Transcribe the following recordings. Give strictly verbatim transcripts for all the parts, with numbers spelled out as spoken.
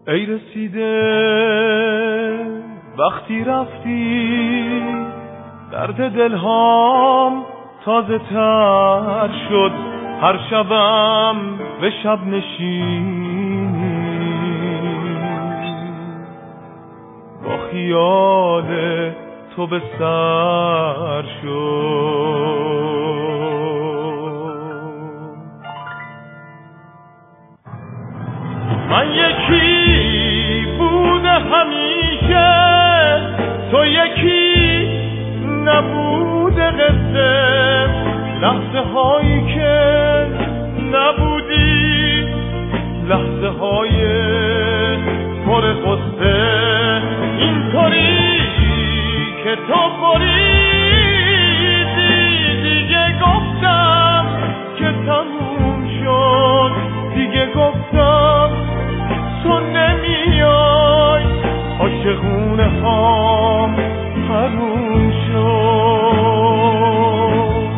ای رسیده وقتی رفتی درد دلهام تازه تر شد، هر شبم به شب نشینی با خیال تو به سر شد. من یکی بوده همیشه، تو یکی نبوده قصه، لحظه هایی که نبودی، لحظه های پر قصه، اینطوری که تو بریدی دیگه گفتم که تموم شد، دیگه گفتم تو نمیای، عاشقونه هام حروم شد.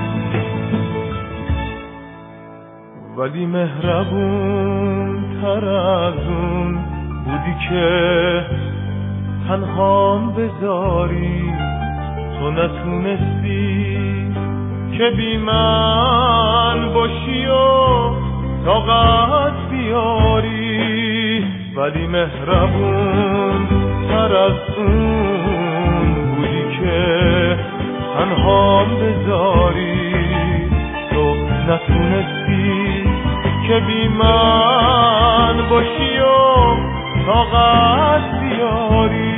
ولی مهربون تر از اون بودی که تنهام بذاری، تو نتونستی که بی من باشی و طاقت بیاری. ولی مهربون تر از اون بودی که تنهام بذاری، تو نتونستی که بی من باشی و طاقت بیاری.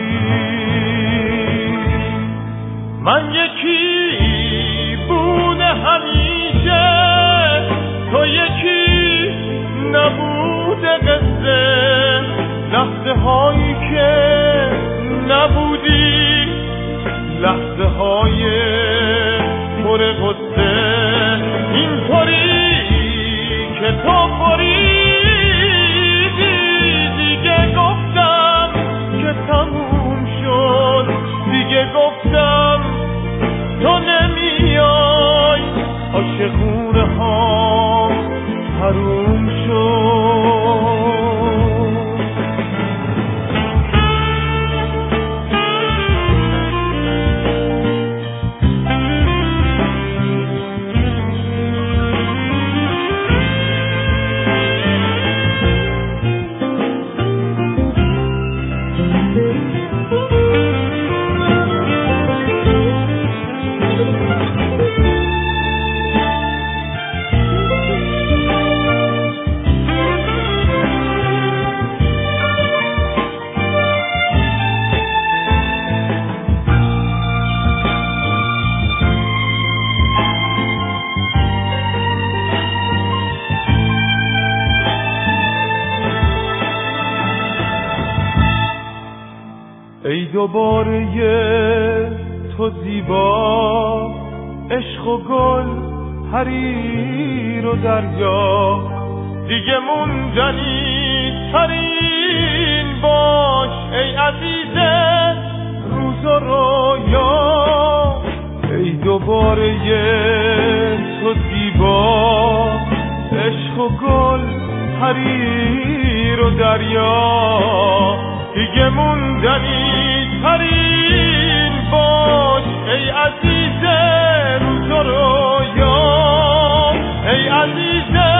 من یکی بوده همیشه، تو یکی نبوده قصه، لحظه هایی که نبودی، لحظه های پر قصه، اینطوری که تو بریدی دیگه گفتم که تموم شد، دیگه گفتم تو نمیای، عاشقونه ها حروم شد. ای دوباره تو زیبا، عشق و گل، حریر و دریا، دیگه موندنی ترین باش ای عزیز روز و رویا. ای دوباره تو زیبا، عشق و گل، حریر و دریا، دیگه موندنی ترین باش ای عزیز روز و رویا، ای عزیز